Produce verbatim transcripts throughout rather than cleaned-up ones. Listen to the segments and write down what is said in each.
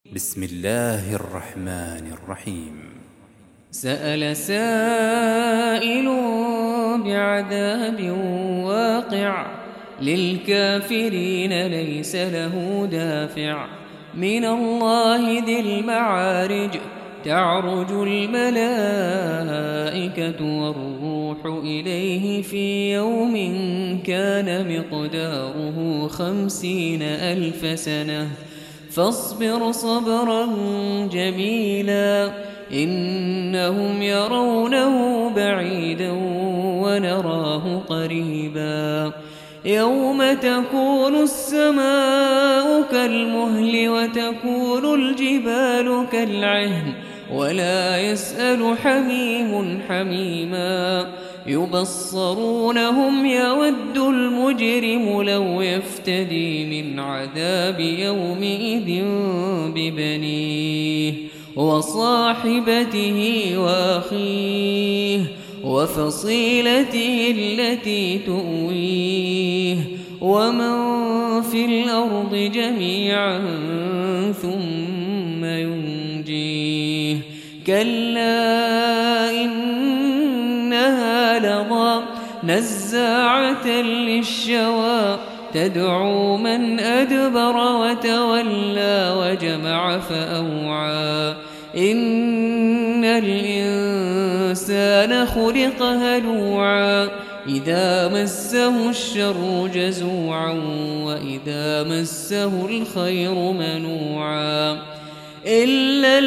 بسم الله الرحمن الرحيم. سأل سائل بعذاب واقع للكافرين ليس له دافع من الله ذي المعارج تعرج الملائكة والروح إليه في يوم كان مقداره خمسين ألف سنة فاصبر صبرا جميلا إنهم يرونه بعيدا ونراه قريبا يوم تكون السماء كالمهل وتكون الجبال كالعهن ولا يسأل حميم حميما يبصرونهم يود المجرم لو يفتدي من عذاب يومئذ ببنيه وصاحبته وأخيه وفصيلته التي تؤويه ومن في الأرض جميعا ثم ينجيه كلا إنها لظى نزاعة للشوى تدعو من أدبر وتولى وجمع فأوعى إن الإنسان خلق هلوعا إذا مسه الشر جزوعا وإذا مسه الخير منوعا إلا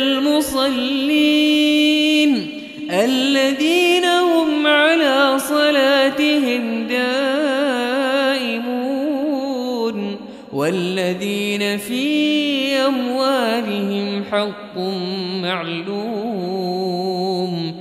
المصلين الذين هم على صلاتهم دائمون والذين في أموالهم حق معلوم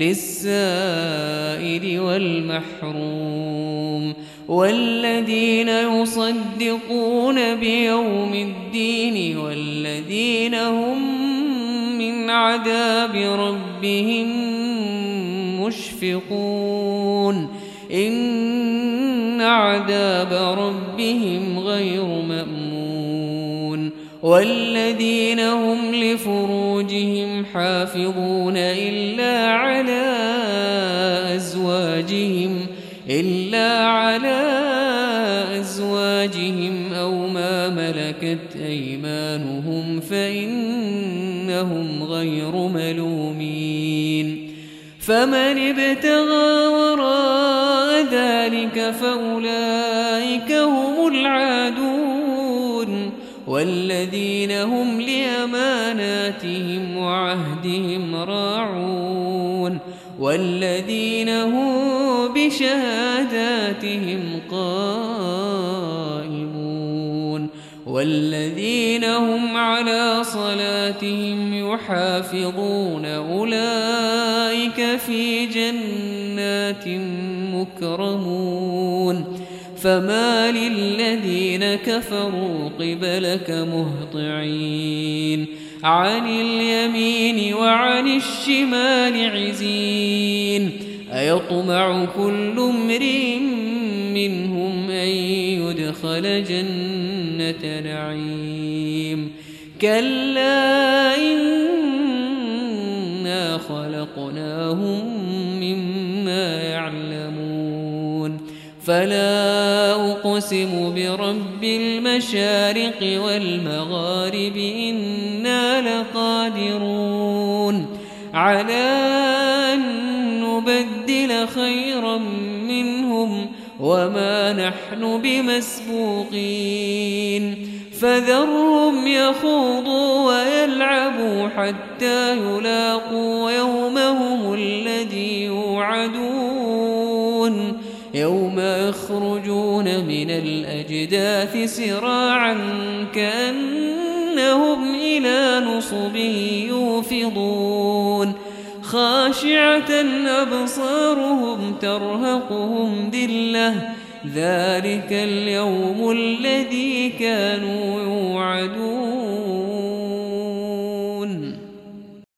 للسائل والمحروم والذين يصدقون بيوم الدين والذين هم من عذاب ربهم مشفقون إن عذاب ربهم غير مأمون والذين هم لفروجهم حافظون إلا على أزواجهم إلا على أزواجهم أو ما ملكت أيمانهم فإنهم غير ملومين فمن ابتغى وراء ذلك فأولئك هم العادون والذين هم لأماناتهم وعهدهم راعون والذين هم بشهاداتهم قائمون والذين هم على صلاتهم يحافظون أولئك في جنات مكرمون فما للذين كفروا قبلك مهطعين عن اليمين وعن الشمال عزين أيطمع كل امرئ منهم أن يدخل جنة نعيم كلا إنا خلقناهم مما يعلمون فلا أقسم برب المشارق والمغارب إنا لقادرون على أن نبدل خيرا منهم وما نحن بمسبوقين فذرهم يخوضوا ويلعبوا حتى يلاقوا يومهم الذي يوعدون يوم يخرجون من الأجداث سراعا كأنهم إلى نصب يوفضون خاشعة أبصارهم ترهقهم ذلة ذلك اليوم الذي كانوا يوعدون